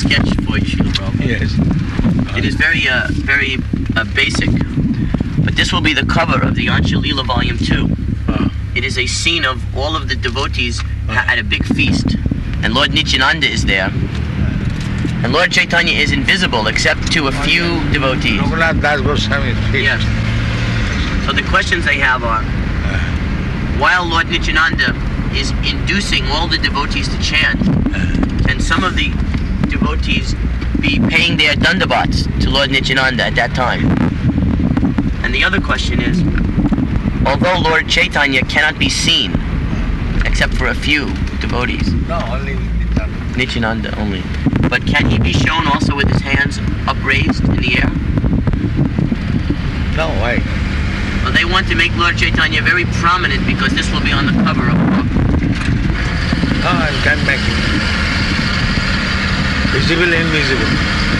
sketch for you, Srila Prabhupada. Yes. It is very basic. But this will be the cover of the Ansha Leela Volume 2. It is a scene of all of the devotees at a big feast. And Lord Nityananda is there. And Lord Chaitanya is invisible except to a few devotees. Raghunath Das Goswami's feast. Yes. So the questions they have are, while Lord Nityananda is inducing all the devotees to chant, can some of the devotees be paying their dandavats to Lord Nityananda at that time? And the other question is, although Lord Chaitanya cannot be seen except for a few devotees. No, only Nityananda. Nityananda only. But can he be shown also with his hands upraised in the air? No, why? Well, they want to make Lord Chaitanya very prominent because this will be on the cover of the book. No, I can make it. Visible, invisible.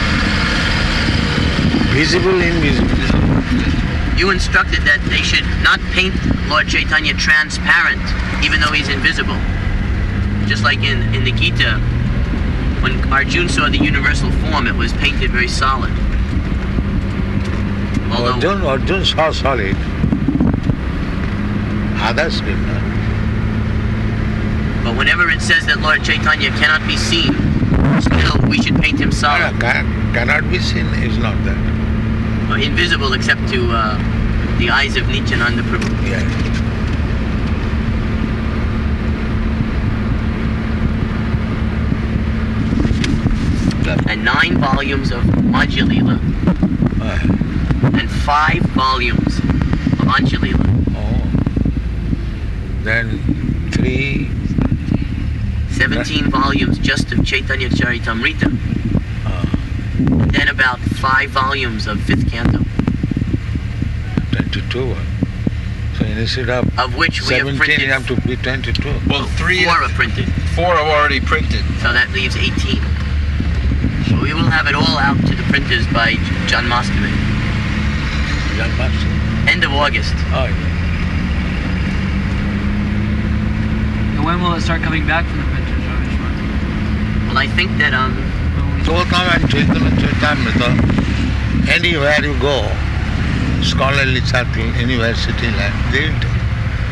Visible, invisible. You instructed that they should not paint Lord Chaitanya transparent, even though he's invisible. Just like in the Gita, when Arjuna saw the universal form, it was painted very solid. Arjuna saw solid. Others did not. But whenever it says that Lord Chaitanya cannot be seen, still we should paint him solid. Cannot be seen is not that. Or invisible except to the eyes of Nityananda Prabhu. Yeah. And 9 volumes of Madhya Leela. And 5 volumes of Ansha Leela. Oh. Then 17 volumes just of Chaitanya Charitamrita. Then about 5 volumes of 5th canto. 22. So instead of which we 17, have printed, you have to be 22. Well, 4 are printed. 4 are already printed. So that leaves 18. So we will have it all out to the printers by Janmashtami. Janmashtami? End of August. Oh, yeah. And when will it start coming back from the printers, Ravishwar? Well, I think that So come and Chaitanya, anywhere you go, scholarly circle, university, they will take.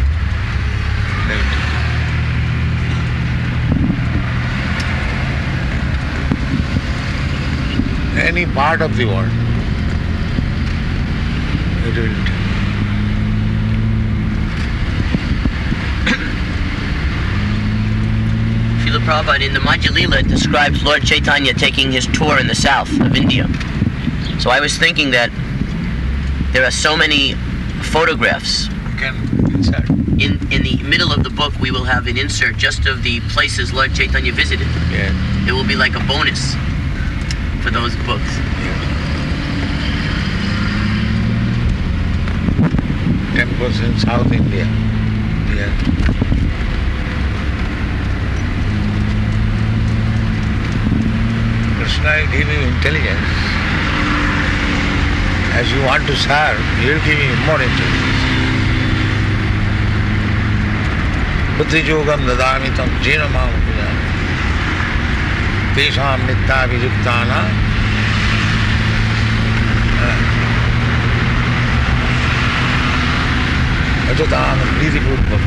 Any part of the world, it will take. Srila Prabhupada in the Madhya Leela it describes Lord Chaitanya taking his tour in the south of India. So I was thinking that there are so many photographs. You can insert. In the middle of the book we will have an insert just of the places Lord Chaitanya visited. Yeah. It will be like a bonus for those books. Temples in South India. Yeah. Krishna will give you intelligence. As you want to serve, he will give you more intelligence. Buddhi yogam dadamitam jena mam pujana. Tesham nitta vijuktana. Ajatam prithipurvam.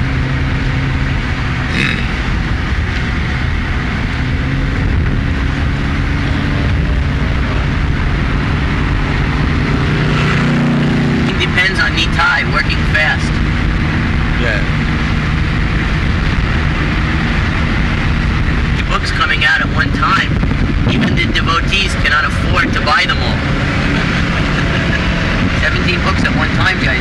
Depends on Nitai working fast. Yeah. The books coming out at one time, even the devotees cannot afford to buy them all. 17 books at one time, guys.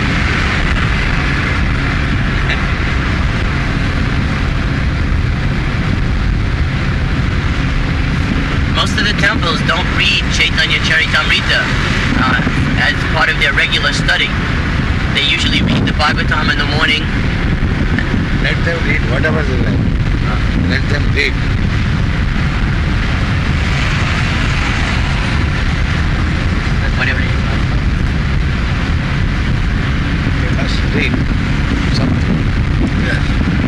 Most of the temples don't read Chaitanya Charitamrita as part of their regular study. They usually read the Bhagavatam in the morning. Let them read whatever they like. Let them read. Whatever it is. They must read something. Yes.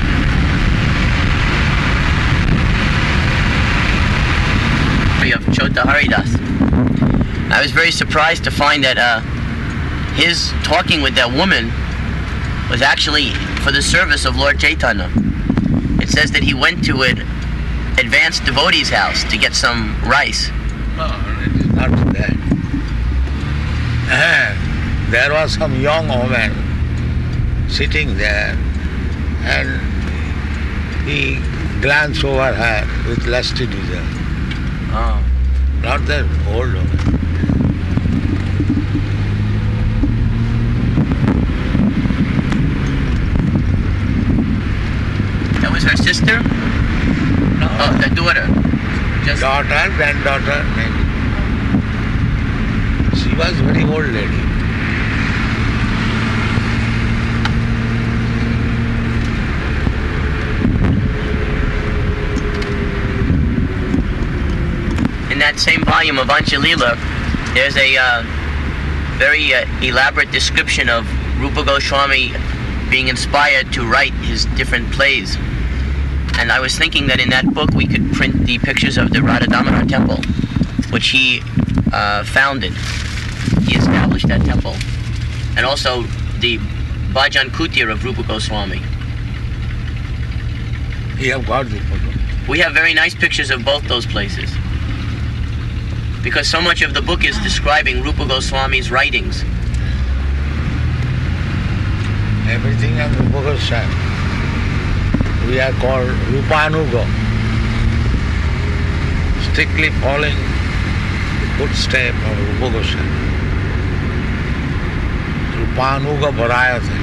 story of Chota Haridas. I was very surprised to find that his talking with that woman was actually for the service of Lord Chaitanya. It says that he went to an advanced devotee's house to get some rice. No, it is not that. There was some young woman sitting there, and he glanced over her with lusty desire. Oh. Not that old woman. That was her sister? No. Oh, the daughter. Just Daughter, granddaughter, maybe. She was very old lady. in that same volume of Anjalila, there's a very elaborate description of Rupa Goswami being inspired to write his different plays. And I was thinking that in that book we could print the pictures of the Radha Damodar temple, which he founded. He established that temple. And also the Bhajan Kutir of Rupa Goswami. You have got the photo. We have very nice pictures of both those places. Because so much of the book is describing Rupa Goswami's writings. Everything of Rupa Goswami. We are called Rupanuga. Strictly following the footstep of Rupa Goswami. Rupanuga Varayate.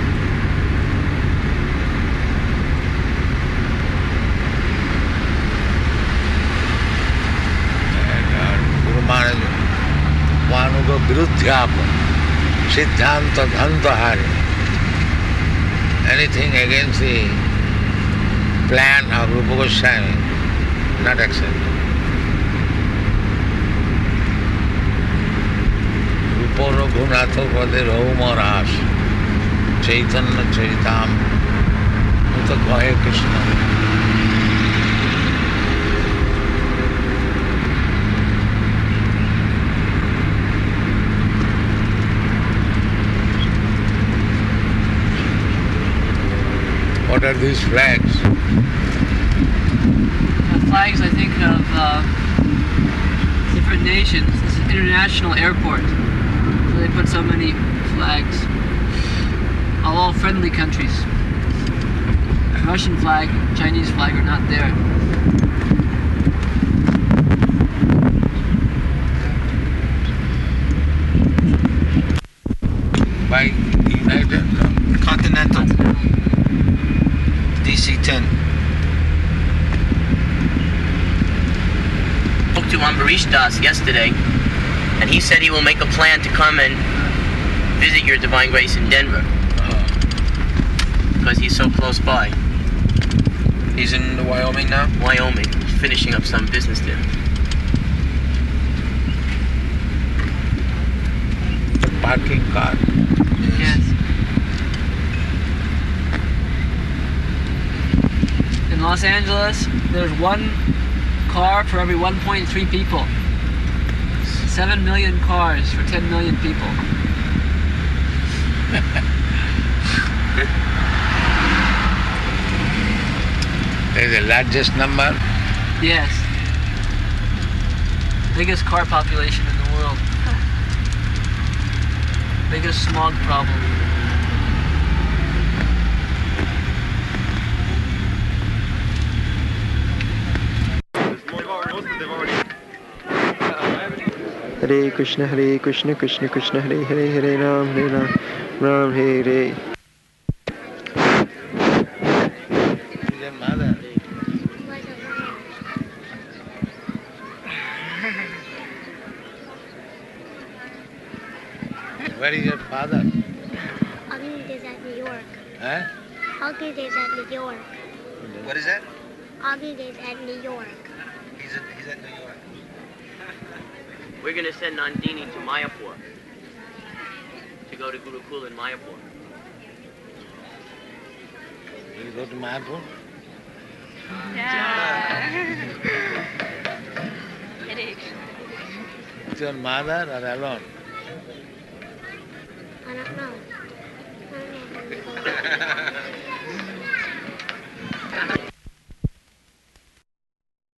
Rupanuga Viruddhyapa. Siddhanta Dhantahari. Anything against the plan of Rupa Goswami, not accepted. Rupa Raghunatha Pade Rahumaras, Chaitanya Charitam, Uta Gaya Krishna. What are these flags? Flags, I think, of different nations. This is an international airport, so they put so many flags of all friendly countries. Russian flag, Chinese flag are not there. By United Continental. DC-10. Spoke to Ambarish Das yesterday, and he said he will make a plan to come and visit Your Divine Grace in Denver. Because he's so close by. He's in Wyoming now? Wyoming. He's finishing up some business there. the parking car. Yes. In Los Angeles, there's one car for every 1.3 people. 7 million cars for 10 million people. There is the largest number. Yes. Biggest car population in the world. Biggest smog problem. Hare Krishna, Krishna Krishna, Hare Hare, Hare Ram, Ram Hare Hare. Your mother. Where is your father? August is at New York. Huh? August is at New York. What is that? August is at New York. He's at New York. We're going to send Nandini to Mayapur to go to Gurukul in Mayapur. You go to Mayapur? It is. with your mother or alone? I don't know. I don't know if I'm going.